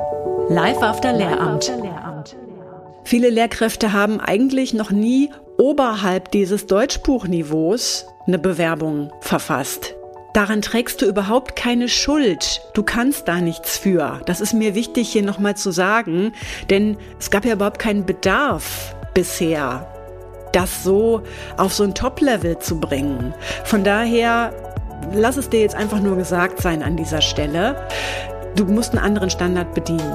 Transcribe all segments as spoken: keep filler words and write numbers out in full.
Live after Lehramt. Viele Lehrkräfte haben eigentlich noch nie oberhalb dieses Deutschbuchniveaus eine Bewerbung verfasst. Daran trägst du überhaupt keine Schuld. Du kannst da nichts für. Das ist mir wichtig hier nochmal zu sagen, denn es gab ja überhaupt keinen Bedarf bisher, das so auf so ein Top-Level zu bringen. Von daher, lass es dir jetzt einfach nur gesagt sein an dieser Stelle. Du musst einen anderen Standard bedienen.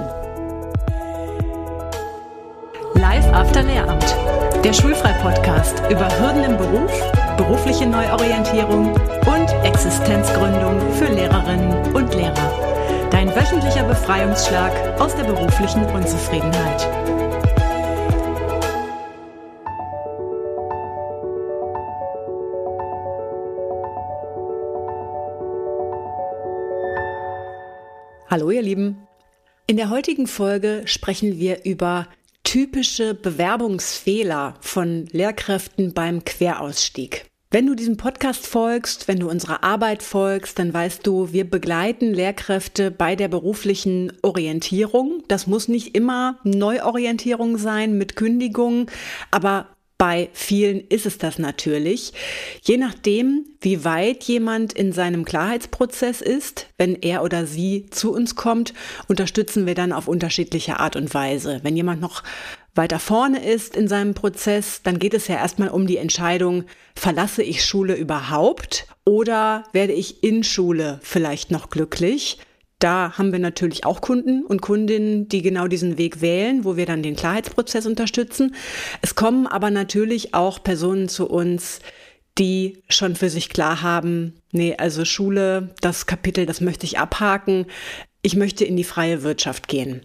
Live after Lehramt. Der Schulfrei-Podcast über Hürden im Beruf, berufliche Neuorientierung und Existenzgründung für Lehrerinnen und Lehrer. Dein wöchentlicher Befreiungsschlag aus der beruflichen Unzufriedenheit. Hallo ihr Lieben. In der heutigen Folge sprechen wir über typische Bewerbungsfehler von Lehrkräften beim Querausstieg. Wenn du diesem Podcast folgst, wenn du unserer Arbeit folgst, dann weißt du, wir begleiten Lehrkräfte bei der beruflichen Orientierung. Das muss nicht immer Neuorientierung sein mit Kündigung, aber bei vielen ist es das natürlich. Je nachdem, wie weit jemand in seinem Klarheitsprozess ist, wenn er oder sie zu uns kommt, unterstützen wir dann auf unterschiedliche Art und Weise. Wenn jemand noch weiter vorne ist in seinem Prozess, dann geht es ja erstmal um die Entscheidung, verlasse ich Schule überhaupt oder werde ich in Schule vielleicht noch glücklich? Da haben wir natürlich auch Kunden und Kundinnen, die genau diesen Weg wählen, wo wir dann den Klarheitsprozess unterstützen. Es kommen aber natürlich auch Personen zu uns, die schon für sich klar haben, nee, also Schule, das Kapitel, das möchte ich abhaken. Ich möchte in die freie Wirtschaft gehen.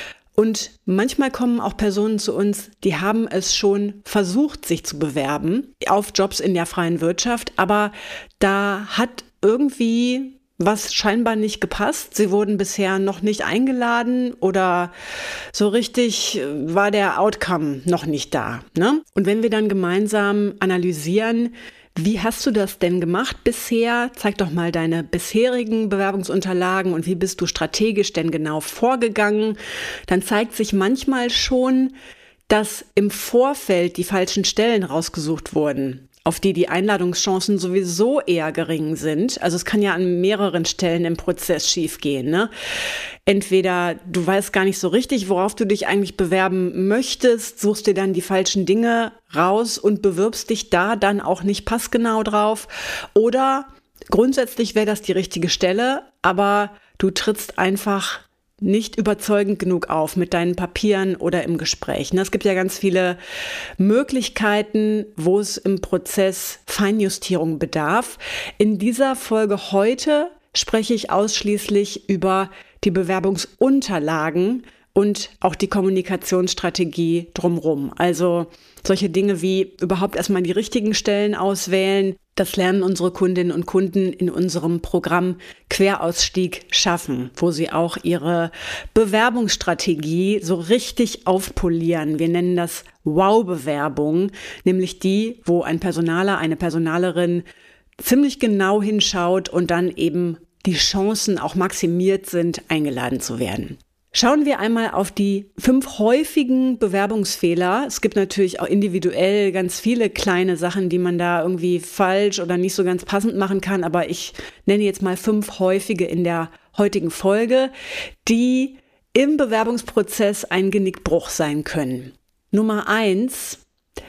Und manchmal kommen auch Personen zu uns, die haben es schon versucht, sich zu bewerben auf Jobs in der freien Wirtschaft, aber da hat irgendwie was scheinbar nicht gepasst. Sie wurden bisher noch nicht eingeladen oder so richtig war der Outcome noch nicht da, ne? Und wenn wir dann gemeinsam analysieren, wie hast du das denn gemacht bisher? Zeig doch mal deine bisherigen Bewerbungsunterlagen und wie bist du strategisch denn genau vorgegangen? Dann zeigt sich manchmal schon, dass im Vorfeld die falschen Stellen rausgesucht wurden, auf die die Einladungschancen sowieso eher gering sind. Also es kann ja an mehreren Stellen im Prozess schiefgehen, ne? Entweder du weißt gar nicht so richtig, worauf du dich eigentlich bewerben möchtest, suchst dir dann die falschen Dinge raus und bewirbst dich da dann auch nicht passgenau drauf. Oder grundsätzlich wäre das die richtige Stelle, aber du trittst einfach nicht überzeugend genug auf mit deinen Papieren oder im Gespräch. Es gibt ja ganz viele Möglichkeiten, wo es im Prozess Feinjustierung bedarf. In dieser Folge heute spreche ich ausschließlich über die Bewerbungsunterlagen und auch die Kommunikationsstrategie drumherum. Also solche Dinge wie überhaupt erstmal die richtigen Stellen auswählen. Das lernen unsere Kundinnen und Kunden in unserem Programm Querausstieg schaffen, wo sie auch ihre Bewerbungsstrategie so richtig aufpolieren. Wir nennen das Wow-Bewerbung, nämlich die, wo ein Personaler, eine Personalerin ziemlich genau hinschaut und dann eben die Chancen auch maximiert sind, eingeladen zu werden. Schauen wir einmal auf die fünf häufigen Bewerbungsfehler. Es gibt natürlich auch individuell ganz viele kleine Sachen, die man da irgendwie falsch oder nicht so ganz passend machen kann. Aber ich nenne jetzt mal fünf häufige in der heutigen Folge, die im Bewerbungsprozess ein Genickbruch sein können. Nummer eins: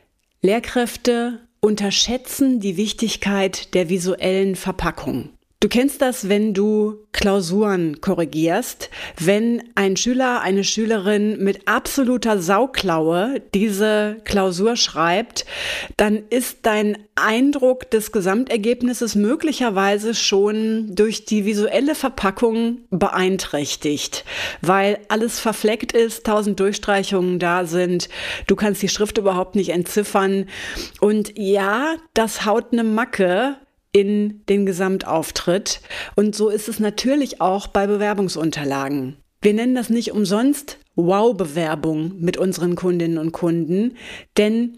Lehrkräfte unterschätzen die Wichtigkeit der visuellen Verpackung. Du kennst das, wenn du Klausuren korrigierst, wenn ein Schüler, eine Schülerin mit absoluter Sauklaue diese Klausur schreibt, dann ist dein Eindruck des Gesamtergebnisses möglicherweise schon durch die visuelle Verpackung beeinträchtigt, weil alles verfleckt ist, tausend Durchstreichungen da sind, du kannst die Schrift überhaupt nicht entziffern und ja, das haut eine Macke in den Gesamtauftritt. Und so ist es natürlich auch bei Bewerbungsunterlagen. Wir nennen das nicht umsonst Wow-Bewerbung mit unseren Kundinnen und Kunden, denn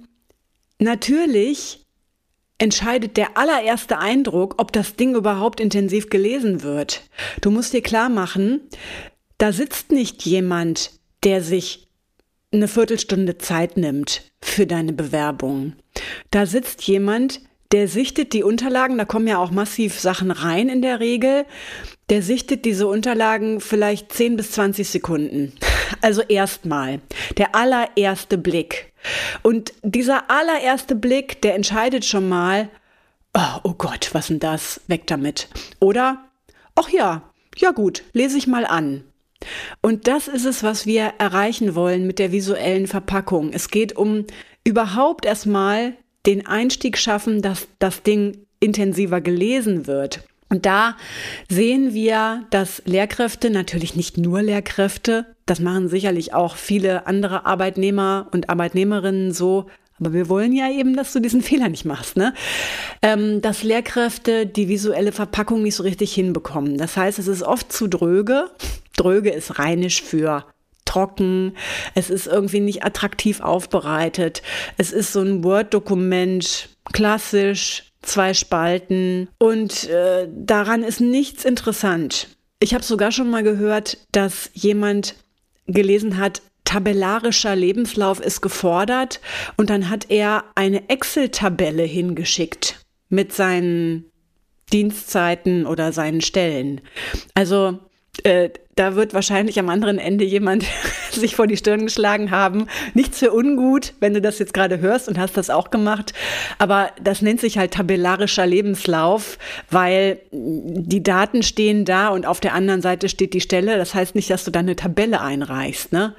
natürlich entscheidet der allererste Eindruck, ob das Ding überhaupt intensiv gelesen wird. Du musst dir klar machen, da sitzt nicht jemand, der sich eine Viertelstunde Zeit nimmt für deine Bewerbung. Da sitzt jemand, der sichtet die Unterlagen, da kommen ja auch massiv Sachen rein in der Regel, der sichtet diese Unterlagen vielleicht zehn bis zwanzig Sekunden. Also erstmal, der allererste Blick. Und dieser allererste Blick, der entscheidet schon mal, oh, oh Gott, was denn das? Weg damit. Oder, ach ja, ja gut, lese ich mal an. Und das ist es, was wir erreichen wollen mit der visuellen Verpackung. Es geht um überhaupt erstmal den Einstieg schaffen, dass das Ding intensiver gelesen wird. Und da sehen wir, dass Lehrkräfte, natürlich nicht nur Lehrkräfte, das machen sicherlich auch viele andere Arbeitnehmer und Arbeitnehmerinnen so, aber wir wollen ja eben, dass du diesen Fehler nicht machst, ne? Ähm, dass Lehrkräfte die visuelle Verpackung nicht so richtig hinbekommen. Das heißt, es ist oft zu dröge. Dröge ist rheinisch für trocken. Es ist irgendwie nicht attraktiv aufbereitet. Es ist so ein Word-Dokument, klassisch, zwei Spalten. Und äh, daran ist nichts interessant. Ich habe sogar schon mal gehört, dass jemand gelesen hat, tabellarischer Lebenslauf ist gefordert, und dann hat er eine Excel-Tabelle hingeschickt mit seinen Dienstzeiten oder seinen Stellen. Also äh, da wird wahrscheinlich am anderen Ende jemand sich vor die Stirn geschlagen haben. Nichts für ungut, wenn du das jetzt gerade hörst und hast das auch gemacht. Aber das nennt sich halt tabellarischer Lebenslauf, weil die Daten stehen da und auf der anderen Seite steht die Stelle. Das heißt nicht, dass du da eine Tabelle einreichst, ne?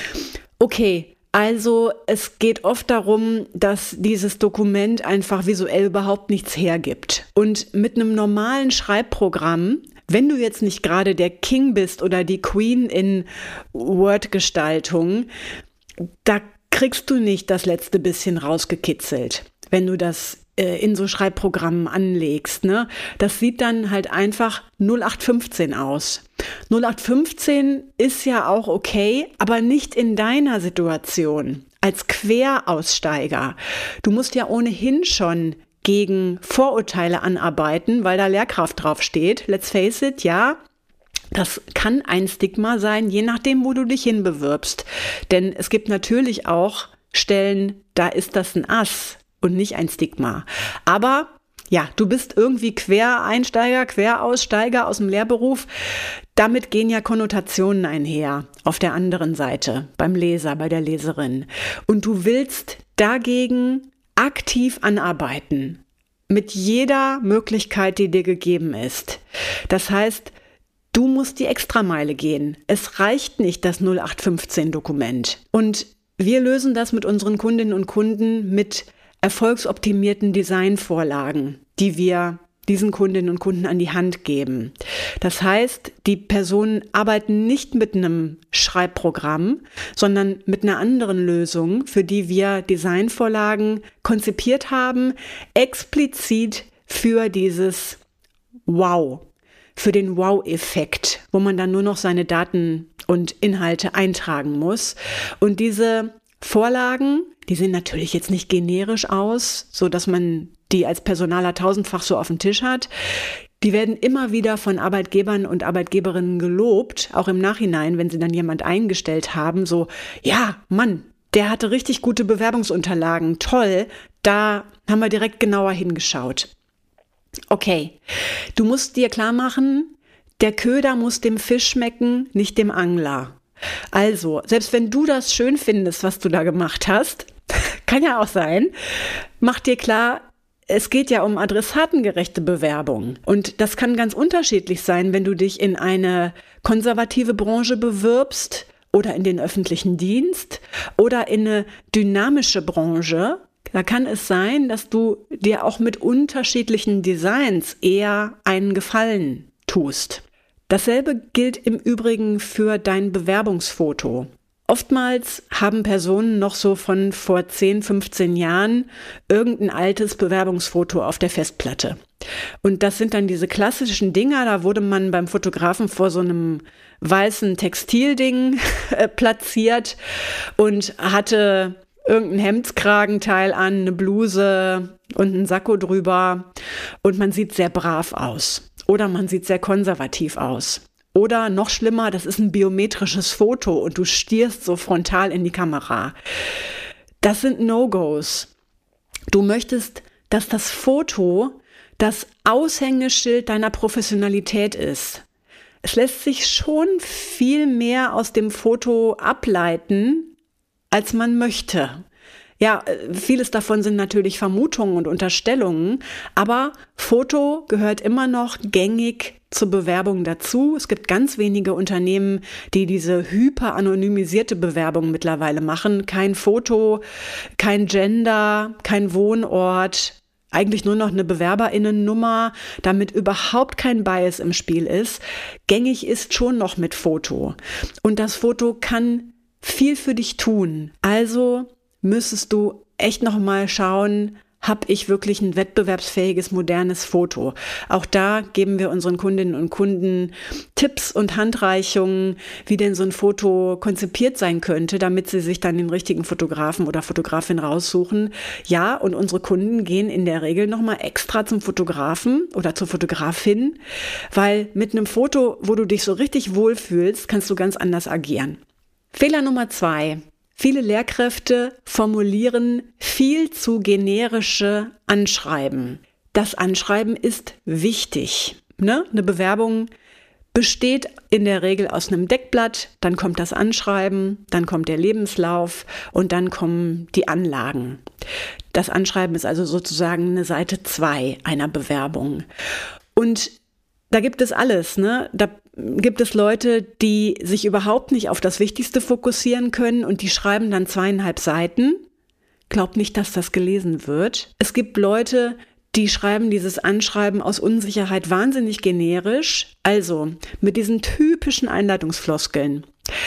Okay. Also es geht oft darum, dass dieses Dokument einfach visuell überhaupt nichts hergibt. Und mit einem normalen Schreibprogramm, wenn du jetzt nicht gerade der King bist oder die Queen in Word-Gestaltung, da kriegst du nicht das letzte bisschen rausgekitzelt, wenn du das äh, in so Schreibprogrammen anlegst, ne? Das sieht dann halt einfach null acht fünfzehn aus. null acht fünfzehn ist ja auch okay, aber nicht in deiner Situation als Queraussteiger. Du musst ja ohnehin schon gegen Vorurteile anarbeiten, weil da Lehrkraft drauf steht. Let's face it, ja, das kann ein Stigma sein, je nachdem, wo du dich hinbewirbst. Denn es gibt natürlich auch Stellen, da ist das ein Ass und nicht ein Stigma. Aber ja, du bist irgendwie Quereinsteiger, Queraussteiger aus dem Lehrberuf. Damit gehen ja Konnotationen einher auf der anderen Seite, beim Leser, bei der Leserin. Und du willst dagegen aktiv anarbeiten, mit jeder Möglichkeit, die dir gegeben ist. Das heißt, du musst die Extrameile gehen. Es reicht nicht das null acht fünfzehn Dokument. Und wir lösen das mit unseren Kundinnen und Kunden mit erfolgsoptimierten Designvorlagen, die wir diesen Kundinnen und Kunden an die Hand geben. Das heißt, die Personen arbeiten nicht mit einem Schreibprogramm, sondern mit einer anderen Lösung, für die wir Designvorlagen konzipiert haben, explizit für dieses Wow, für den Wow-Effekt, wo man dann nur noch seine Daten und Inhalte eintragen muss. Und diese Vorlagen, die sehen natürlich jetzt nicht generisch aus, so dass man die als Personaler tausendfach so auf dem Tisch hat. Die werden immer wieder von Arbeitgebern und Arbeitgeberinnen gelobt, auch im Nachhinein, wenn sie dann jemand eingestellt haben, so, ja, Mann, der hatte richtig gute Bewerbungsunterlagen, toll, da haben wir direkt genauer hingeschaut. Okay, du musst dir klar machen, der Köder muss dem Fisch schmecken, nicht dem Angler. Also, selbst wenn du das schön findest, was du da gemacht hast, kann ja auch sein, mach dir klar, es geht ja um adressatengerechte Bewerbung. Und das kann ganz unterschiedlich sein, wenn du dich in eine konservative Branche bewirbst oder in den öffentlichen Dienst oder in eine dynamische Branche. Da kann es sein, dass du dir auch mit unterschiedlichen Designs eher einen Gefallen tust. Dasselbe gilt im Übrigen für dein Bewerbungsfoto. Oftmals haben Personen noch so von vor zehn, fünfzehn Jahren irgendein altes Bewerbungsfoto auf der Festplatte. Und das sind dann diese klassischen Dinger, da wurde man beim Fotografen vor so einem weißen Textilding äh, platziert und hatte irgendein Hemdskragenteil an, eine Bluse und einen Sakko drüber und man sieht sehr brav aus oder man sieht sehr konservativ aus. Oder noch schlimmer, das ist ein biometrisches Foto und du stierst so frontal in die Kamera. Das sind No-Gos. Du möchtest, dass das Foto das Aushängeschild deiner Professionalität ist. Es lässt sich schon viel mehr aus dem Foto ableiten, als man möchte. Ja, vieles davon sind natürlich Vermutungen und Unterstellungen, aber Foto gehört immer noch gängig zur Bewerbung dazu. Es gibt ganz wenige Unternehmen, die diese hyperanonymisierte Bewerbung mittlerweile machen. Kein Foto, kein Gender, kein Wohnort, eigentlich nur noch eine BewerberInnennummer, damit überhaupt kein Bias im Spiel ist. Gängig ist schon noch mit Foto. Und das Foto kann viel für dich tun. Also müsstest du echt noch mal schauen, habe ich wirklich ein wettbewerbsfähiges, modernes Foto? Auch da geben wir unseren Kundinnen und Kunden Tipps und Handreichungen, wie denn so ein Foto konzipiert sein könnte, damit sie sich dann den richtigen Fotografen oder Fotografin raussuchen. Ja, und unsere Kunden gehen in der Regel noch mal extra zum Fotografen oder zur Fotografin, weil mit einem Foto, wo du dich so richtig wohlfühlst, kannst du ganz anders agieren. Fehler Nummer zwei. Viele Lehrkräfte formulieren viel zu generische Anschreiben. Das Anschreiben ist wichtig, ne? Eine Bewerbung besteht in der Regel aus einem Deckblatt, dann kommt das Anschreiben, dann kommt der Lebenslauf und dann kommen die Anlagen. Das Anschreiben ist also sozusagen eine Seite zwei einer Bewerbung. Und da gibt es alles, ne? Da gibt es Leute, die sich überhaupt nicht auf das Wichtigste fokussieren können und die schreiben dann zweieinhalb Seiten. Glaub nicht, dass das gelesen wird. Es gibt Leute, die schreiben dieses Anschreiben aus Unsicherheit wahnsinnig generisch, also mit diesen typischen Einleitungsfloskeln.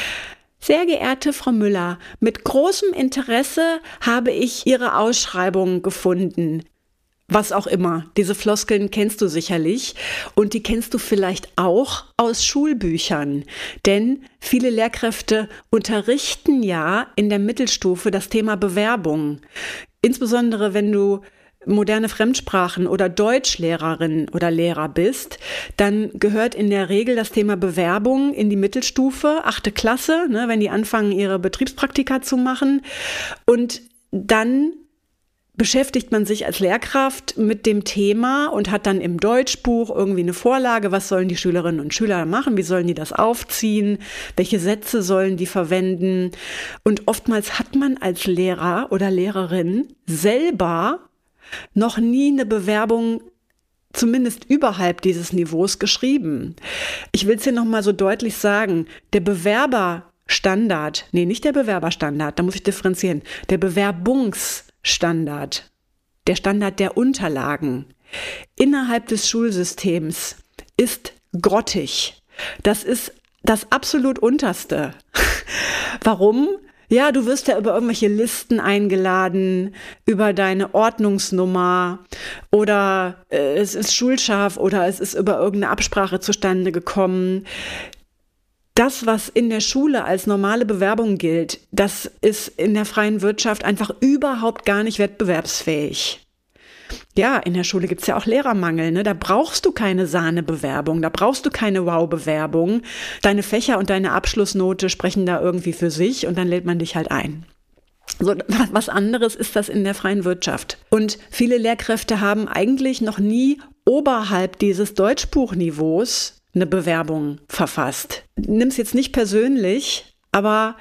Sehr geehrte Frau Müller, mit großem Interesse habe ich Ihre Ausschreibung gefunden. Was auch immer. Diese Floskeln kennst du sicherlich und die kennst du vielleicht auch aus Schulbüchern. Denn viele Lehrkräfte unterrichten ja in der Mittelstufe das Thema Bewerbung. Insbesondere wenn du moderne Fremdsprachen oder Deutschlehrerin oder Lehrer bist, dann gehört in der Regel das Thema Bewerbung in die Mittelstufe, achte Klasse, ne, wenn die anfangen, ihre Betriebspraktika zu machen. Und dann beschäftigt man sich als Lehrkraft mit dem Thema und hat dann im Deutschbuch irgendwie eine Vorlage, was sollen die Schülerinnen und Schüler machen, wie sollen die das aufziehen, welche Sätze sollen die verwenden. Und oftmals hat man als Lehrer oder Lehrerin selber noch nie eine Bewerbung zumindest überhalb dieses Niveaus geschrieben. Ich will es hier nochmal so deutlich sagen, der Bewerberstandard, nee, nicht der Bewerberstandard, da muss ich differenzieren, der Bewerbungs Standard, der Standard der Unterlagen innerhalb des Schulsystems ist grottig. Das ist das absolut Unterste. Warum? Ja, du wirst ja über irgendwelche Listen eingeladen, über deine Ordnungsnummer oder äh, es ist schulscharf oder es ist über irgendeine Absprache zustande gekommen. Das, was in der Schule als normale Bewerbung gilt, das ist in der freien Wirtschaft einfach überhaupt gar nicht wettbewerbsfähig. Ja, in der Schule gibt's ja auch Lehrermangel, ne? Da brauchst du keine Sahnebewerbung, da brauchst du keine Wow-Bewerbung. Deine Fächer und deine Abschlussnote sprechen da irgendwie für sich und dann lädt man dich halt ein. So, was anderes ist das in der freien Wirtschaft. Und viele Lehrkräfte haben eigentlich noch nie oberhalb dieses Deutschbuchniveaus eine Bewerbung verfasst. Nimm's jetzt nicht persönlich, aber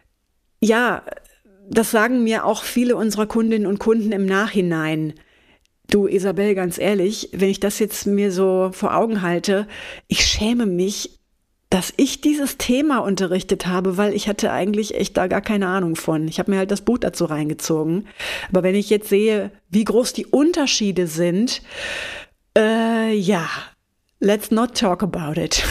ja, das sagen mir auch viele unserer Kundinnen und Kunden im Nachhinein. Du Isabel, ganz ehrlich, wenn ich das jetzt mir so vor Augen halte, ich schäme mich, dass ich dieses Thema unterrichtet habe, weil ich hatte eigentlich echt da gar keine Ahnung von. Ich habe mir halt das Buch dazu reingezogen. Aber wenn ich jetzt sehe, wie groß die Unterschiede sind, äh, ja, let's not talk about it.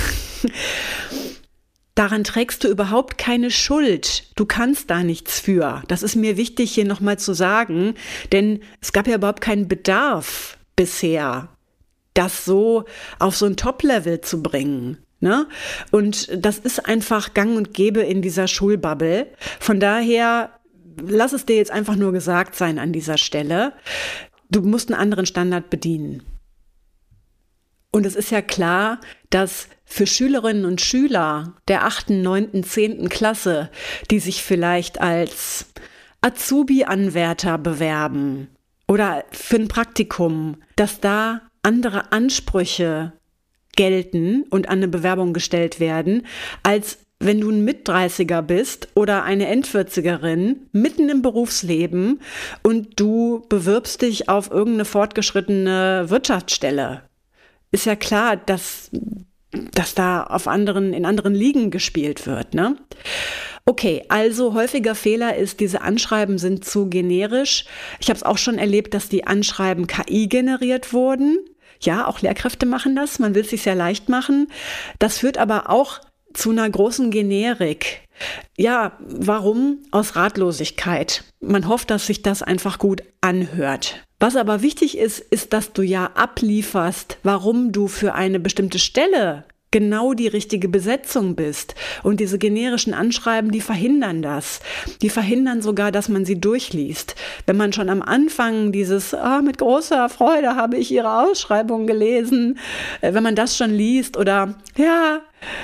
Daran trägst du überhaupt keine Schuld. Du kannst da nichts für. Das ist mir wichtig hier nochmal zu sagen, denn es gab ja überhaupt keinen Bedarf bisher, das so auf so ein Top-Level zu bringen. Ne? Und das ist einfach gang und gäbe in dieser Schulbubble. Von daher, lass es dir jetzt einfach nur gesagt sein an dieser Stelle. Du musst einen anderen Standard bedienen. Und es ist ja klar, dass für Schülerinnen und Schüler der achten, neunten, zehnten Klasse, die sich vielleicht als Azubi-Anwärter bewerben oder für ein Praktikum, dass da andere Ansprüche gelten und an eine Bewerbung gestellt werden, als wenn du ein Mit-dreißiger bist oder eine Endvierzigerin mitten im Berufsleben und du bewirbst dich auf irgendeine fortgeschrittene Wirtschaftsstelle. Ist ja klar, dass, dass da auf anderen, in anderen Ligen gespielt wird, ne? Okay, also häufiger Fehler ist, diese Anschreiben sind zu generisch. Ich habe es auch schon erlebt, dass die Anschreiben K I generiert wurden. Ja, auch Lehrkräfte machen das, man will es sich sehr leicht machen. Das führt aber auch zu einer großen Generik. Ja, warum? Aus Ratlosigkeit. Man hofft, dass sich das einfach gut anhört. Was aber wichtig ist, ist, dass du ja ablieferst, warum du für eine bestimmte Stelle genau die richtige Besetzung bist. Und diese generischen Anschreiben, die verhindern das. Die verhindern sogar, dass man sie durchliest. Wenn man schon am Anfang dieses, ah, mit großer Freude habe ich Ihre Ausschreibung gelesen, wenn man das schon liest oder, ja,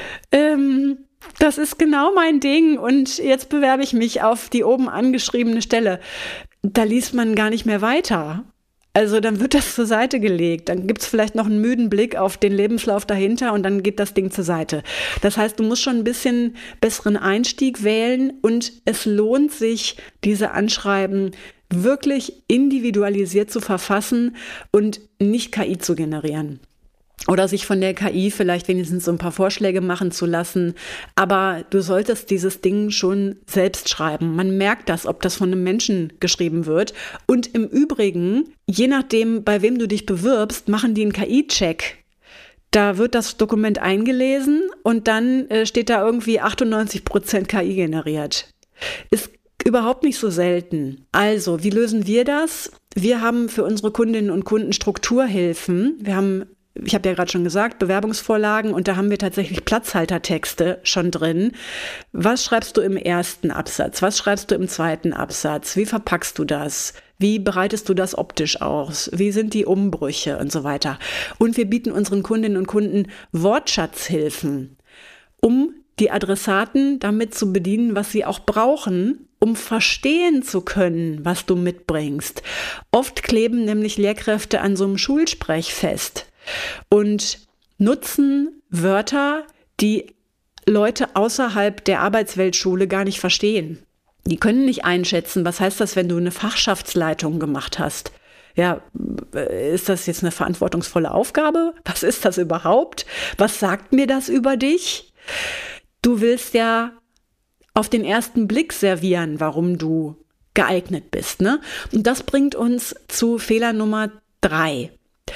ähm, das ist genau mein Ding und jetzt bewerbe ich mich auf die oben angeschriebene Stelle. Da liest man gar nicht mehr weiter. Also dann wird das zur Seite gelegt. Dann gibt es vielleicht noch einen müden Blick auf den Lebenslauf dahinter und dann geht das Ding zur Seite. Das heißt, du musst schon ein bisschen besseren Einstieg wählen und es lohnt sich, diese Anschreiben wirklich individualisiert zu verfassen und nicht K I zu generieren. Oder sich von der K I vielleicht wenigstens so ein paar Vorschläge machen zu lassen. Aber du solltest dieses Ding schon selbst schreiben. Man merkt das, ob das von einem Menschen geschrieben wird. Und im Übrigen, je nachdem, bei wem du dich bewirbst, machen die einen K I-Check. Da wird das Dokument eingelesen und dann äh, steht da irgendwie achtundneunzig Prozent K I generiert. Ist überhaupt nicht so selten. Also, wie lösen wir das? Wir haben für unsere Kundinnen und Kunden Strukturhilfen. Wir haben Ich habe ja gerade schon gesagt, Bewerbungsvorlagen und da haben wir tatsächlich Platzhaltertexte schon drin. Was schreibst du im ersten Absatz? Was schreibst du im zweiten Absatz? Wie verpackst du das? Wie bereitest du das optisch aus? Wie sind die Umbrüche und so weiter? Und wir bieten unseren Kundinnen und Kunden Wortschatzhilfen, um die Adressaten damit zu bedienen, was sie auch brauchen, um verstehen zu können, was du mitbringst. Oft kleben nämlich Lehrkräfte an so einem Schulsprech fest und nutzen Wörter, die Leute außerhalb der Arbeitsweltschule gar nicht verstehen. Die können nicht einschätzen, was heißt das, wenn du eine Fachschaftsleitung gemacht hast. Ja, ist das jetzt eine verantwortungsvolle Aufgabe? Was ist das überhaupt? Was sagt mir das über dich? Du willst ja auf den ersten Blick servieren, warum du geeignet bist, ne? Und das bringt uns zu Fehler Nummer drei.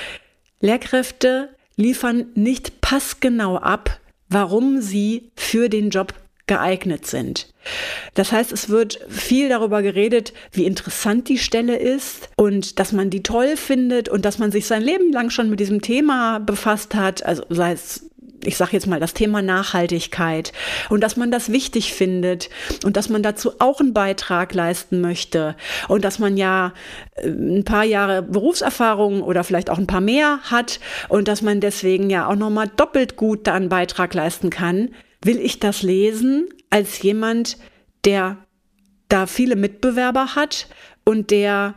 Lehrkräfte liefern nicht passgenau ab, warum sie für den Job geeignet sind. Das heißt, es wird viel darüber geredet, wie interessant die Stelle ist und dass man die toll findet und dass man sich sein Leben lang schon mit diesem Thema befasst hat, also sei es, ich sage jetzt mal, das Thema Nachhaltigkeit und dass man das wichtig findet und dass man dazu auch einen Beitrag leisten möchte und dass man ja ein paar Jahre Berufserfahrung oder vielleicht auch ein paar mehr hat und dass man deswegen ja auch nochmal doppelt gut da einen Beitrag leisten kann. Will ich das lesen als jemand, der da viele Mitbewerber hat und der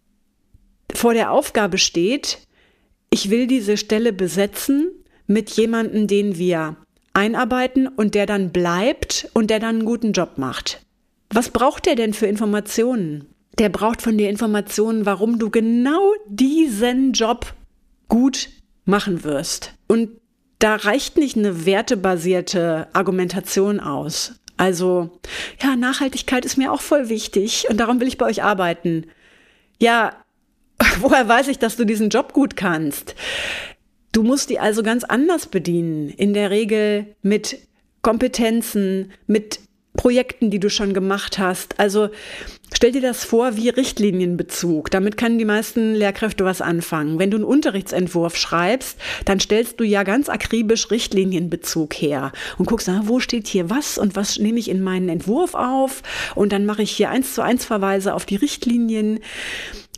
vor der Aufgabe steht, ich will diese Stelle besetzen mit jemandem, den wir einarbeiten und der dann bleibt und der dann einen guten Job macht. Was braucht der denn für Informationen? Der braucht von dir Informationen, warum du genau diesen Job gut machen wirst. Und da reicht nicht eine wertebasierte Argumentation aus. Also, ja, Nachhaltigkeit ist mir auch voll wichtig und darum will ich bei euch arbeiten. Ja, woher weiß ich, dass du diesen Job gut kannst? Du musst die also ganz anders bedienen, in der Regel mit Kompetenzen, mit Projekten, die du schon gemacht hast. Also stell dir das vor wie Richtlinienbezug. Damit können die meisten Lehrkräfte was anfangen. Wenn du einen Unterrichtsentwurf schreibst, dann stellst du ja ganz akribisch Richtlinienbezug her und guckst, na, wo steht hier was und was nehme ich in meinen Entwurf auf und dann mache ich hier eins zu eins Verweise auf die Richtlinien.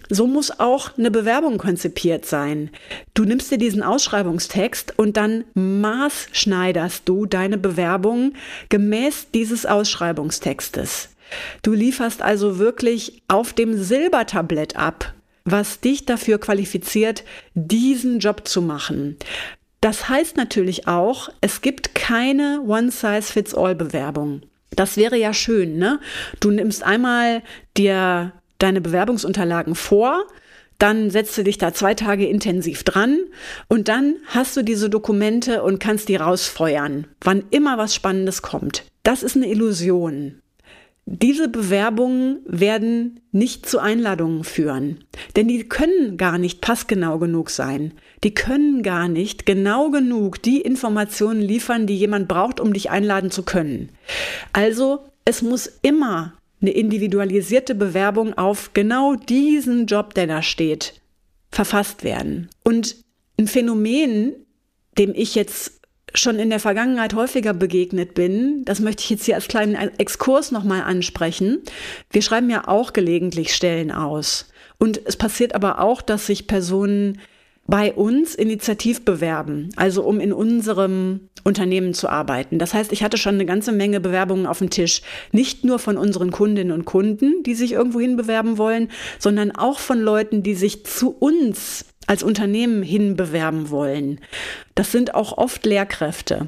so muss auch eine Bewerbung konzipiert sein. Du nimmst dir diesen Ausschreibungstext und dann maßschneiderst du deine Bewerbung gemäß dieses Ausschreibungstextes. Du lieferst also wirklich auf dem Silbertablett ab, was dich dafür qualifiziert, diesen Job zu machen. Das heißt natürlich auch, es gibt keine One-Size-Fits-All-Bewerbung. Das wäre ja schön, ne? Du nimmst einmal dir deine Bewerbungsunterlagen vor, dann setzt du dich da zwei Tage intensiv dran und dann hast du diese Dokumente und kannst die rausfeuern, wann immer was Spannendes kommt. Das ist eine Illusion. Diese Bewerbungen werden nicht zu Einladungen führen, denn die können gar nicht passgenau genug sein. Die können gar nicht genau genug die Informationen liefern, die jemand braucht, um dich einladen zu können. Also es muss immer eine individualisierte Bewerbung auf genau diesen Job, der da steht, verfasst werden. Und ein Phänomen, dem ich jetzt schon in der Vergangenheit häufiger begegnet bin, das möchte ich jetzt hier als kleinen Exkurs nochmal ansprechen. Wir schreiben ja auch gelegentlich Stellen aus. Und es passiert aber auch, dass sich Personen bei uns initiativ bewerben, also um in unserem Unternehmen zu arbeiten. Das heißt, ich hatte schon eine ganze Menge Bewerbungen auf dem Tisch, nicht nur von unseren Kundinnen und Kunden, die sich irgendwohin bewerben wollen, sondern auch von Leuten, die sich zu uns als Unternehmen hinbewerben wollen. Das sind auch oft Lehrkräfte.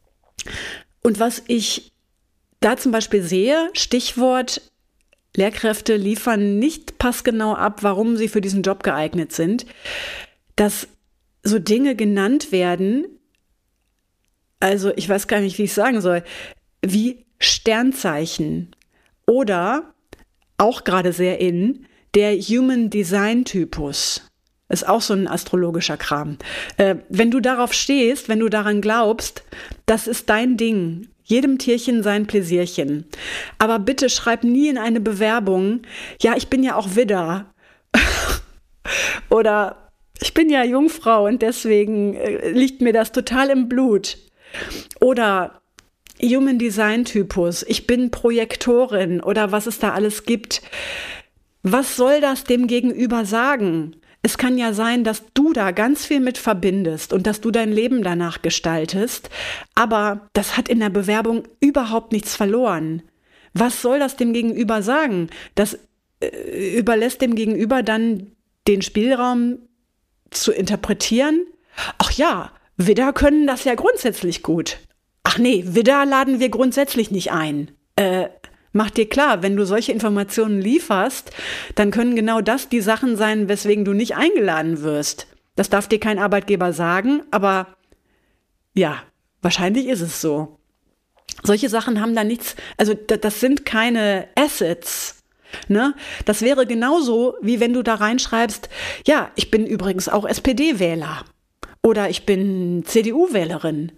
Und was ich da zum Beispiel sehe, Stichwort Lehrkräfte liefern nicht passgenau ab, warum sie für diesen Job geeignet sind, dass so Dinge genannt werden, also ich weiß gar nicht, wie ich sagen soll, wie Sternzeichen oder auch gerade sehr in der Human Design Typus. Ist auch so ein astrologischer Kram. Äh, wenn du darauf stehst, wenn du daran glaubst, das ist dein Ding. Jedem Tierchen sein Pläsierchen. Aber bitte schreib nie in eine Bewerbung, ja, ich bin ja auch Widder. Oder ich bin ja Jungfrau und deswegen äh, liegt mir das total im Blut. Oder Human Design Typus, ich bin Projektorin oder was es da alles gibt. Was soll das dem Gegenüber sagen? Es kann ja sein, dass du da ganz viel mit verbindest und dass du dein Leben danach gestaltest, aber das hat in der Bewerbung überhaupt nichts verloren. Was soll das dem Gegenüber sagen? Das äh, überlässt dem Gegenüber dann den Spielraum zu interpretieren. Ach ja, Widder können das ja grundsätzlich gut. Ach nee, Widder laden wir grundsätzlich nicht ein. Äh, Mach dir klar, wenn du solche Informationen lieferst, dann können genau das die Sachen sein, weswegen du nicht eingeladen wirst. Das darf dir kein Arbeitgeber sagen, aber ja, wahrscheinlich ist es so. Solche Sachen haben da nichts, also das sind keine Assets. Ne? Das wäre genauso, wie wenn du da reinschreibst, ja, ich bin übrigens auch S P D-Wähler oder ich bin C D U-Wählerin.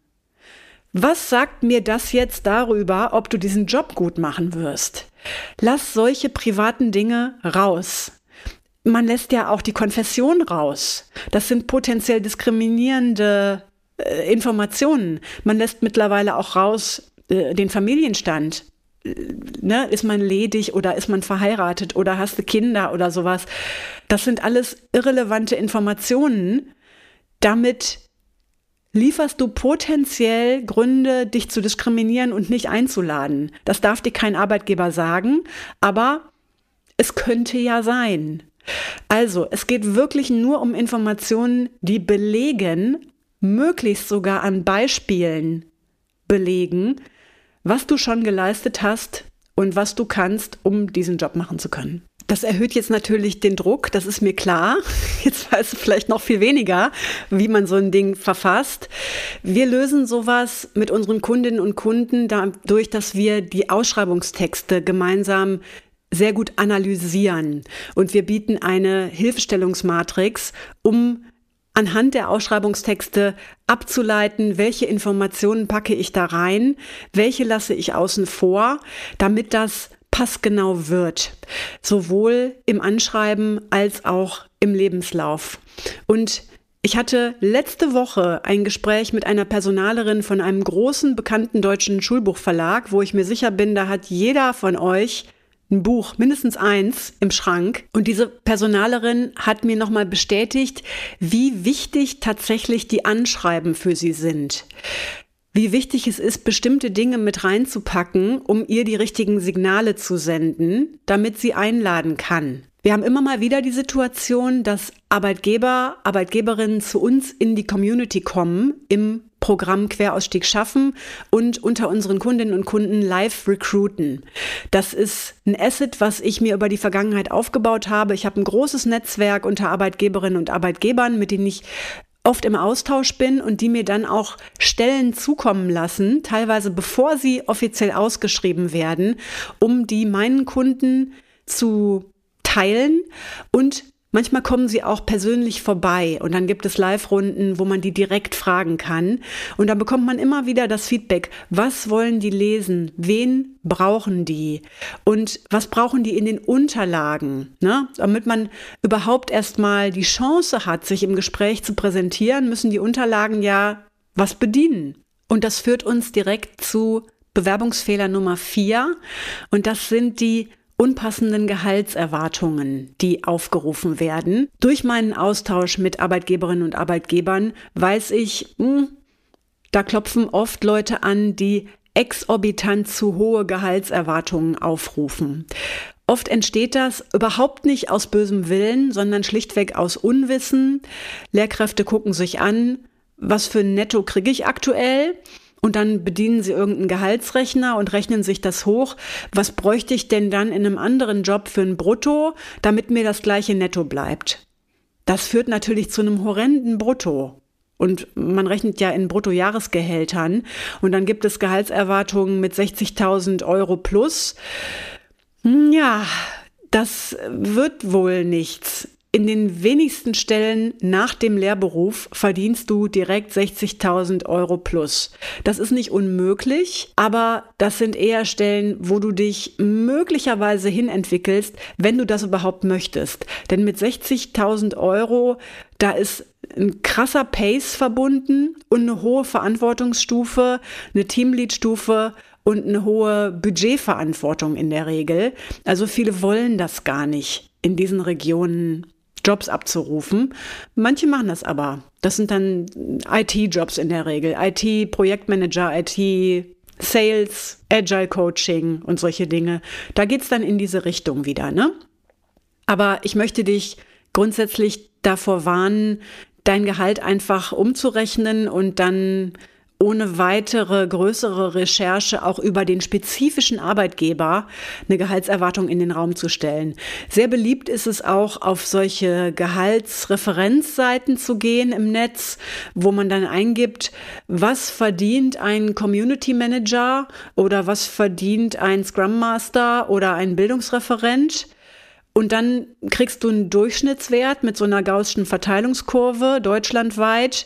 Was sagt mir das jetzt darüber, ob du diesen Job gut machen wirst? Lass solche privaten Dinge raus. Man lässt ja auch die Konfession raus. Das sind potenziell diskriminierende äh, Informationen. Man lässt mittlerweile auch raus äh, den Familienstand. Äh, ne? Ist man ledig oder ist man verheiratet oder hast du Kinder oder sowas? Das sind alles irrelevante Informationen. Damit lieferst du potenziell Gründe, dich zu diskriminieren und nicht einzuladen. Das darf dir kein Arbeitgeber sagen, aber es könnte ja sein. Also, es geht wirklich nur um Informationen, die belegen, möglichst sogar an Beispielen belegen, was du schon geleistet hast und was du kannst, um diesen Job machen zu können. Das erhöht jetzt natürlich den Druck, das ist mir klar. Jetzt weißt du vielleicht noch viel weniger, wie man so ein Ding verfasst. Wir lösen sowas mit unseren Kundinnen und Kunden dadurch, dass wir die Ausschreibungstexte gemeinsam sehr gut analysieren. Und wir bieten eine Hilfestellungsmatrix, um anhand der Ausschreibungstexte abzuleiten, welche Informationen packe ich da rein, welche lasse ich außen vor, damit das passgenau wird, sowohl im Anschreiben als auch im Lebenslauf. Und ich hatte letzte Woche ein Gespräch mit einer Personalerin von einem großen, bekannten deutschen Schulbuchverlag, wo ich mir sicher bin, da hat jeder von euch ein Buch, mindestens eins im Schrank. Und diese Personalerin hat mir nochmal bestätigt, wie wichtig tatsächlich die Anschreiben für sie sind. Wie wichtig es ist, bestimmte Dinge mit reinzupacken, um ihr die richtigen Signale zu senden, damit sie einladen kann. Wir haben immer mal wieder die Situation, dass Arbeitgeber, Arbeitgeberinnen zu uns in die Community kommen, im Programm Querausstieg schaffen und unter unseren Kundinnen und Kunden live recruiten. Das ist ein Asset, was ich mir über die Vergangenheit aufgebaut habe. Ich habe ein großes Netzwerk unter Arbeitgeberinnen und Arbeitgebern, mit denen ich oft im Austausch bin und die mir dann auch Stellen zukommen lassen, teilweise bevor sie offiziell ausgeschrieben werden, um die meinen Kunden zu teilen, und manchmal kommen sie auch persönlich vorbei und dann gibt es Live-Runden, wo man die direkt fragen kann, und dann bekommt man immer wieder das Feedback: Was wollen die lesen? Wen brauchen die? Und was brauchen die in den Unterlagen? Ne? Damit man überhaupt erstmal die Chance hat, sich im Gespräch zu präsentieren, müssen die Unterlagen ja was bedienen. Und das führt uns direkt zu Bewerbungsfehler Nummer vier, und das sind die unpassenden Gehaltserwartungen, die aufgerufen werden. Durch meinen Austausch mit Arbeitgeberinnen und Arbeitgebern weiß ich, mh, da klopfen oft Leute an, die exorbitant zu hohe Gehaltserwartungen aufrufen. Oft entsteht das überhaupt nicht aus bösem Willen, sondern schlichtweg aus Unwissen. Lehrkräfte gucken sich an, was für ein Netto kriege ich aktuell? Und dann bedienen sie irgendeinen Gehaltsrechner und rechnen sich das hoch. Was bräuchte ich denn dann in einem anderen Job für ein Brutto, damit mir das gleiche Netto bleibt? Das führt natürlich zu einem horrenden Brutto. Und man rechnet ja in Bruttojahresgehältern. Und dann gibt es Gehaltserwartungen mit sechzigtausend Euro plus. Ja, das wird wohl nichts. In den wenigsten Stellen nach dem Lehrberuf verdienst du direkt sechzigtausend Euro plus. Das ist nicht unmöglich, aber das sind eher Stellen, wo du dich möglicherweise hinentwickelst, wenn du das überhaupt möchtest. Denn mit sechzigtausend Euro, da ist ein krasser Pace verbunden und eine hohe Verantwortungsstufe, eine Teamleadstufe und eine hohe Budgetverantwortung in der Regel. Also viele wollen das gar nicht, in diesen Regionen Jobs abzurufen. Manche machen das aber. Das sind dann I T-Jobs in der Regel. I T-Projektmanager, I T-Sales, Agile-Coaching und solche Dinge. Da geht's dann in diese Richtung wieder, ne? Aber ich möchte dich grundsätzlich davor warnen, dein Gehalt einfach umzurechnen und dann ohne weitere größere Recherche auch über den spezifischen Arbeitgeber eine Gehaltserwartung in den Raum zu stellen. Sehr beliebt ist es auch, auf solche Gehaltsreferenzseiten zu gehen im Netz, wo man dann eingibt, was verdient ein Community Manager oder was verdient ein Scrum Master oder ein Bildungsreferent. Und dann kriegst du einen Durchschnittswert mit so einer gaußschen Verteilungskurve deutschlandweit.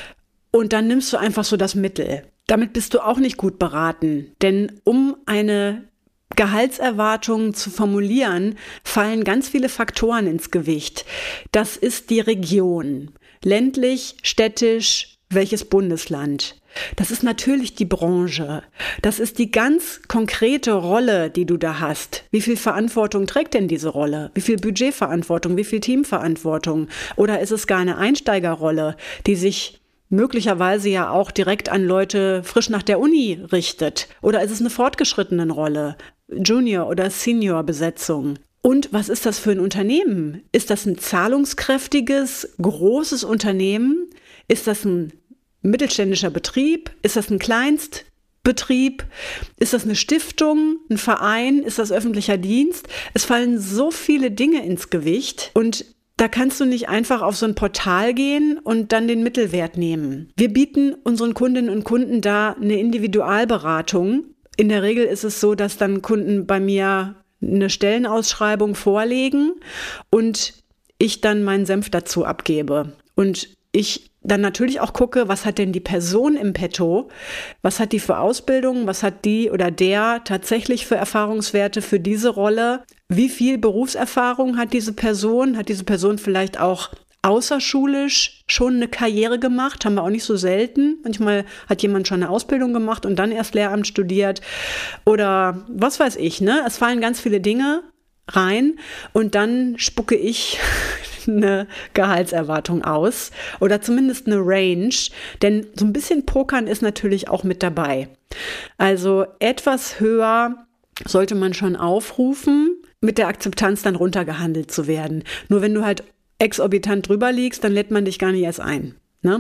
Und dann nimmst du einfach so das Mittel. Damit bist du auch nicht gut beraten. Denn um eine Gehaltserwartung zu formulieren, fallen ganz viele Faktoren ins Gewicht. Das ist die Region. Ländlich, städtisch, welches Bundesland? Das ist natürlich die Branche. Das ist die ganz konkrete Rolle, die du da hast. Wie viel Verantwortung trägt denn diese Rolle? Wie viel Budgetverantwortung? Wie viel Teamverantwortung? Oder ist es gar eine Einsteigerrolle, die sich möglicherweise ja auch direkt an Leute frisch nach der Uni richtet? Oder ist es eine fortgeschrittene Rolle, Junior- oder Senior-Besetzung? Und was ist das für ein Unternehmen? Ist das ein zahlungskräftiges, großes Unternehmen? Ist das ein mittelständischer Betrieb? Ist das ein Kleinstbetrieb? Ist das eine Stiftung, ein Verein? Ist das öffentlicher Dienst? Es fallen so viele Dinge ins Gewicht und da kannst du nicht einfach auf so ein Portal gehen und dann den Mittelwert nehmen. Wir bieten unseren Kundinnen und Kunden da eine Individualberatung. In der Regel ist es so, dass dann Kunden bei mir eine Stellenausschreibung vorlegen und ich dann meinen Senf dazu abgebe. Und ich dann natürlich auch gucke, was hat denn die Person im Petto, was hat die für Ausbildung, was hat die oder der tatsächlich für Erfahrungswerte für diese Rolle, wie viel Berufserfahrung hat diese Person, hat diese Person vielleicht auch außerschulisch schon eine Karriere gemacht, haben wir auch nicht so selten. Manchmal hat jemand schon eine Ausbildung gemacht und dann erst Lehramt studiert oder was weiß ich, ne? Es fallen ganz viele Dinge rein und dann spucke ich eine Gehaltserwartung aus oder zumindest eine Range, denn so ein bisschen Pokern ist natürlich auch mit dabei. Also etwas höher sollte man schon aufrufen, mit der Akzeptanz dann runtergehandelt zu werden. Nur wenn du halt exorbitant drüber liegst, dann lädt man dich gar nicht erst ein. Ne?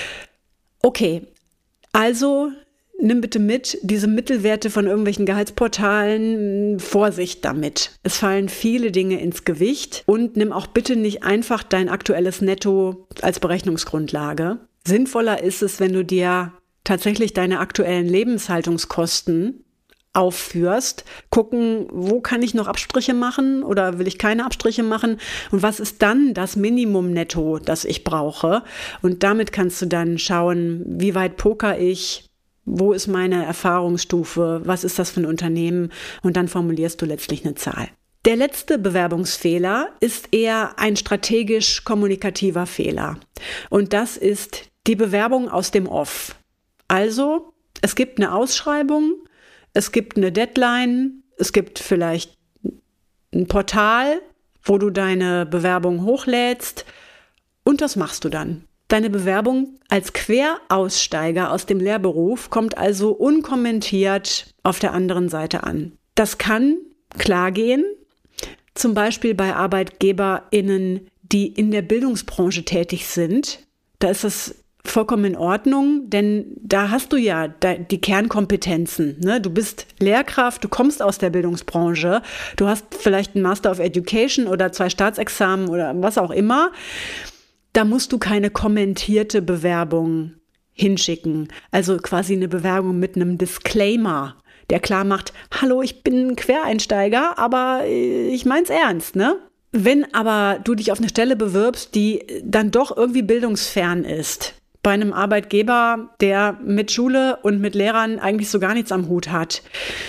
Okay, also nimm bitte mit, diese Mittelwerte von irgendwelchen Gehaltsportalen, Vorsicht damit. Es fallen viele Dinge ins Gewicht und nimm auch bitte nicht einfach dein aktuelles Netto als Berechnungsgrundlage. Sinnvoller ist es, wenn du dir tatsächlich deine aktuellen Lebenshaltungskosten aufführst, gucken, wo kann ich noch Abstriche machen oder will ich keine Abstriche machen und was ist dann das Minimum netto, das ich brauche, und damit kannst du dann schauen, wie weit poker ich, wo ist meine Erfahrungsstufe, was ist das für ein Unternehmen, und dann formulierst du letztlich eine Zahl. Der letzte Bewerbungsfehler ist eher ein strategisch-kommunikativer Fehler und das ist die Bewerbung aus dem Off. Also, es gibt eine Ausschreibung, es gibt eine Deadline, es gibt vielleicht ein Portal, wo du deine Bewerbung hochlädst und das machst du dann. Deine Bewerbung als Queraussteiger aus dem Lehrberuf kommt also unkommentiert auf der anderen Seite an. Das kann klar gehen, zum Beispiel bei ArbeitgeberInnen, die in der Bildungsbranche tätig sind. Da ist das vollkommen in Ordnung, denn da hast du ja die Kernkompetenzen. Ne? Du bist Lehrkraft, du kommst aus der Bildungsbranche, du hast vielleicht einen Master of Education oder zwei Staatsexamen oder was auch immer. Da musst du keine kommentierte Bewerbung hinschicken, also quasi eine Bewerbung mit einem Disclaimer, der klar macht, hallo, ich bin ein Quereinsteiger, aber ich mein's ernst, ne? Wenn aber du dich auf eine Stelle bewirbst, die dann doch irgendwie bildungsfern ist, bei einem Arbeitgeber, der mit Schule und mit Lehrern eigentlich so gar nichts am Hut hat,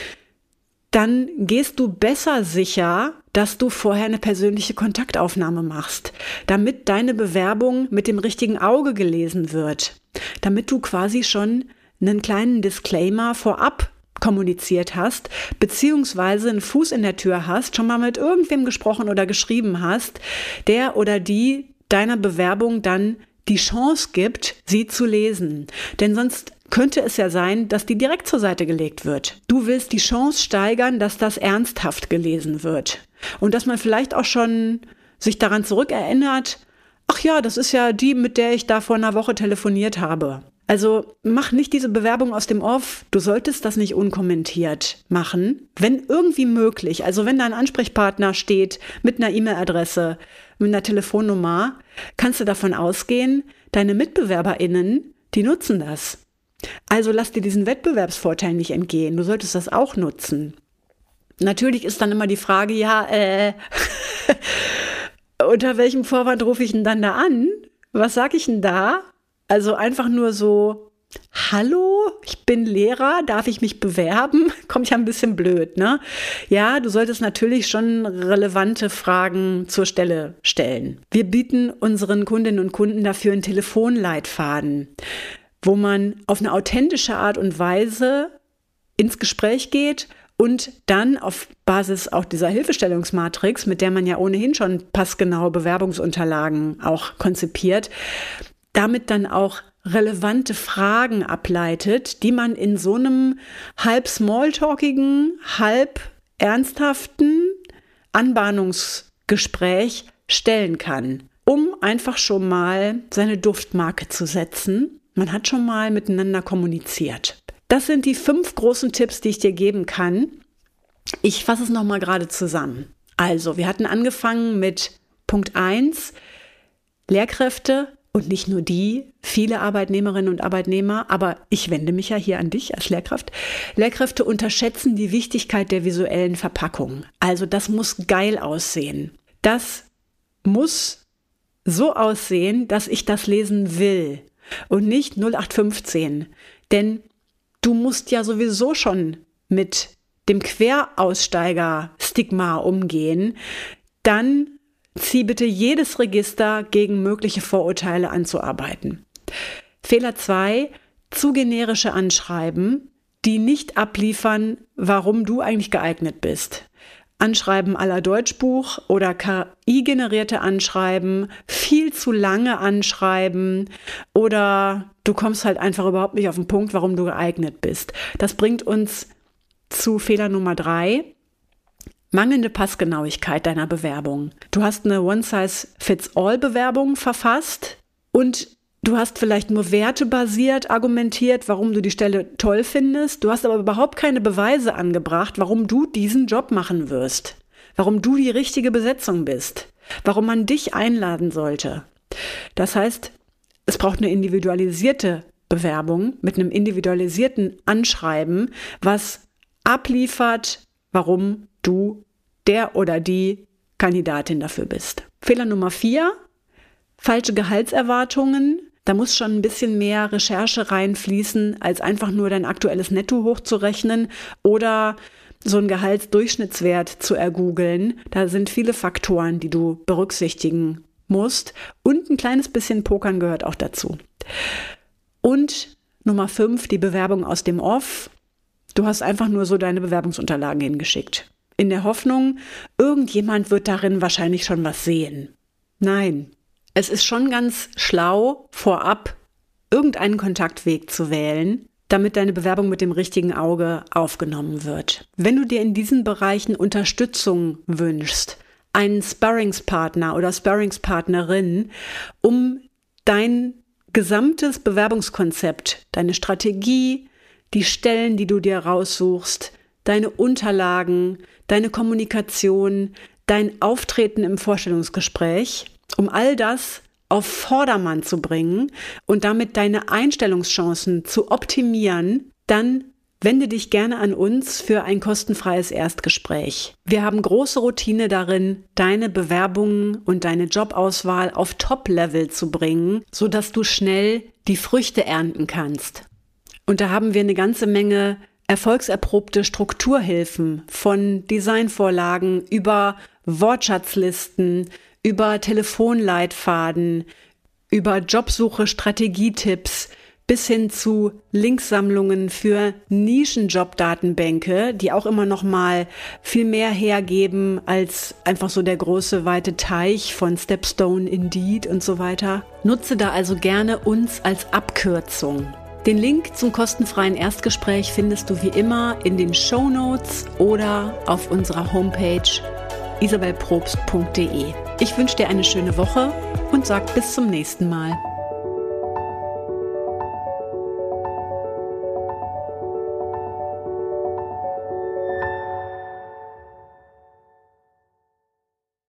dann gehst du besser sicher, dass du vorher eine persönliche Kontaktaufnahme machst, damit deine Bewerbung mit dem richtigen Auge gelesen wird, damit du quasi schon einen kleinen Disclaimer vorab kommuniziert hast, beziehungsweise einen Fuß in der Tür hast, schon mal mit irgendwem gesprochen oder geschrieben hast, der oder die deiner Bewerbung dann die Chance gibt, sie zu lesen. Denn sonst könnte es ja sein, dass die direkt zur Seite gelegt wird. Du willst die Chance steigern, dass das ernsthaft gelesen wird. Und dass man vielleicht auch schon sich daran zurückerinnert, ach ja, das ist ja die, mit der ich da vor einer Woche telefoniert habe. Also mach nicht diese Bewerbung aus dem Off. Du solltest das nicht unkommentiert machen, wenn irgendwie möglich. Also wenn da ein Ansprechpartner steht mit einer E-Mail-Adresse, mit einer Telefonnummer, kannst du davon ausgehen, deine MitbewerberInnen, die nutzen das. Also lass dir diesen Wettbewerbsvorteil nicht entgehen. Du solltest das auch nutzen. Natürlich ist dann immer die Frage, ja, äh, unter welchem Vorwand rufe ich denn dann da an? Was sag ich denn da? Also einfach nur so, hallo, ich bin Lehrer, darf ich mich bewerben? Kommt ja ein bisschen blöd, ne? Ja, du solltest natürlich schon relevante Fragen zur Stelle stellen. Wir bieten unseren Kundinnen und Kunden dafür einen Telefonleitfaden, wo man auf eine authentische Art und Weise ins Gespräch geht und dann auf Basis auch dieser Hilfestellungsmatrix, mit der man ja ohnehin schon passgenaue Bewerbungsunterlagen auch konzipiert, damit dann auch relevante Fragen ableitet, die man in so einem halb smalltalkigen, halb ernsthaften Anbahnungsgespräch stellen kann, um einfach schon mal seine Duftmarke zu setzen. Man hat schon mal miteinander kommuniziert. Das sind die fünf großen Tipps, die ich dir geben kann. Ich fasse es nochmal gerade zusammen. Also, wir hatten angefangen mit Punkt eins, Lehrkräfte. Und nicht nur die, viele Arbeitnehmerinnen und Arbeitnehmer, aber ich wende mich ja hier an dich als Lehrkraft. Lehrkräfte unterschätzen die Wichtigkeit der visuellen Verpackung. Also das muss geil aussehen. Das muss so aussehen, dass ich das lesen will und nicht null acht fünfzehn. Denn du musst ja sowieso schon mit dem Queraussteiger-Stigma umgehen. Dann zieh bitte jedes Register, gegen mögliche Vorurteile anzuarbeiten. Fehler zwei, zu generische Anschreiben, die nicht abliefern, warum du eigentlich geeignet bist. Anschreiben à la Deutschbuch oder K I-generierte Anschreiben, viel zu lange Anschreiben oder du kommst halt einfach überhaupt nicht auf den Punkt, warum du geeignet bist. Das bringt uns zu Fehler Nummer drei, mangelnde Passgenauigkeit deiner Bewerbung. Du hast eine One-Size-Fits-All-Bewerbung verfasst und du hast vielleicht nur wertebasiert argumentiert, warum du die Stelle toll findest. Du hast aber überhaupt keine Beweise angebracht, warum du diesen Job machen wirst. Warum du die richtige Besetzung bist. Warum man dich einladen sollte. Das heißt, es braucht eine individualisierte Bewerbung mit einem individualisierten Anschreiben, was abliefert, warum du der oder die Kandidatin dafür bist. Fehler Nummer vier, falsche Gehaltserwartungen. Da muss schon ein bisschen mehr Recherche reinfließen, als einfach nur dein aktuelles Netto hochzurechnen oder so einen Gehaltsdurchschnittswert zu ergoogeln. Da sind viele Faktoren, die du berücksichtigen musst. Und ein kleines bisschen Pokern gehört auch dazu. Und Nummer fünf, die Bewerbung aus dem Off. Du hast einfach nur so deine Bewerbungsunterlagen hingeschickt. In der Hoffnung, irgendjemand wird darin wahrscheinlich schon was sehen. Nein. Es ist schon ganz schlau, vorab irgendeinen Kontaktweg zu wählen, damit deine Bewerbung mit dem richtigen Auge aufgenommen wird. Wenn du dir in diesen Bereichen Unterstützung wünschst, einen Sparringspartner oder Sparringspartnerin, um dein gesamtes Bewerbungskonzept, deine Strategie, die Stellen, die du dir raussuchst, deine Unterlagen, deine Kommunikation, dein Auftreten im Vorstellungsgespräch, um all das auf Vordermann zu bringen und damit deine Einstellungschancen zu optimieren, dann wende dich gerne an uns für ein kostenfreies Erstgespräch. Wir haben große Routine darin, deine Bewerbungen und deine Jobauswahl auf Top-Level zu bringen, sodass du schnell die Früchte ernten kannst. Und da haben wir eine ganze Menge erfolgserprobte Strukturhilfen von Designvorlagen über Wortschatzlisten, über Telefonleitfaden, über Jobsuche-Strategietipps bis hin zu Linksammlungen für Nischenjob-Datenbänke, die auch immer noch mal viel mehr hergeben als einfach so der große, weite Teich von Stepstone, Indeed und so weiter. Nutze da also gerne uns als Abkürzung. Den Link zum kostenfreien Erstgespräch findest du wie immer in den Shownotes oder auf unserer Homepage isabelprobst punkt de. Ich wünsche dir eine schöne Woche und sag bis zum nächsten Mal.